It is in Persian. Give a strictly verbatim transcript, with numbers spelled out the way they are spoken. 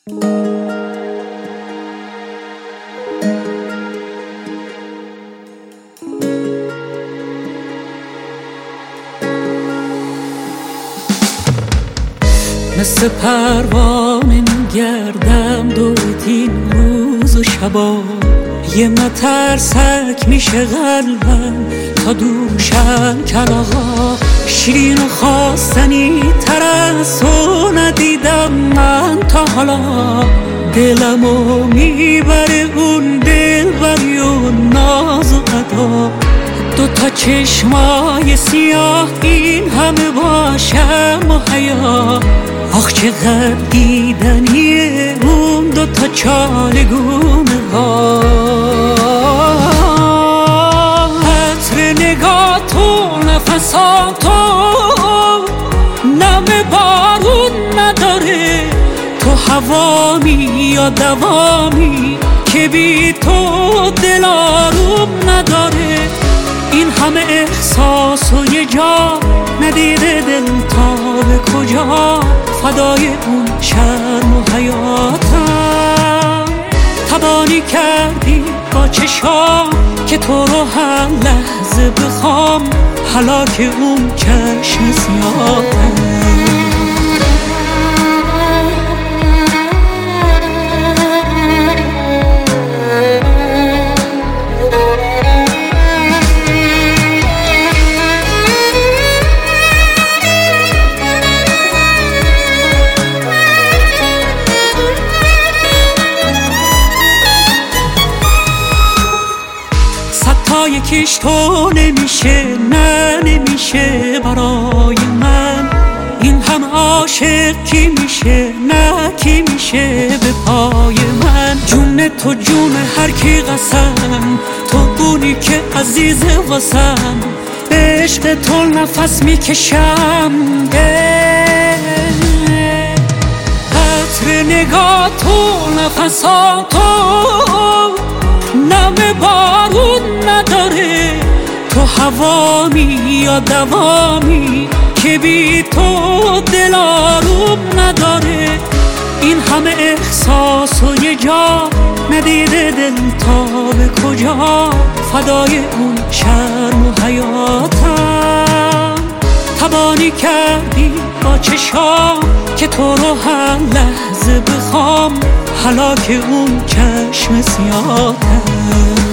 مثل پروانه میگردم دورت این روز و شبا، یه مترسک میشه قلبم تا دوشم کلاغا. شیرین و خواستنی تر از تو ندیدم من تا حالا، دلمو میبره اون دلبری و ناز و ادا. دوتا چشمای سیاه این همه باشم و حیا، آخ چقدر دیدنیه اون دوتا چالگونه ها. عطر نگاه تو نفسا تو نم بارون نداره، تو هوامی یا دوامی که بی تو دل آروم نداره. این همه احساس و یه جا ندیده دل تا به کجا، فدای اون شرم و حیاتم. تبانی کردی با چشام که تو رو هر لحظه بخوام، هلاک اون چشم سیاهم. یکیش تو نمیشه، نه نمیشه برای من. این هم عاشق کی میشه، نه کی میشه به پای من. جون تو جون هر کی قسم، تو اونی که عزیزه واسم. به عشق تو نفس میکشم، عطر نگاه تو نفسا تو نم بارون نداره، تو هوامی یا دوامی که بی تو دل آروم نداره. این همه احساس و یه جا ندیده دل تا به کجا، فدای اون شرم و حیاتم. تبانی کردی با چشام که تو رو هر لحظه بخوام، هلاک اون چشم سیاهم.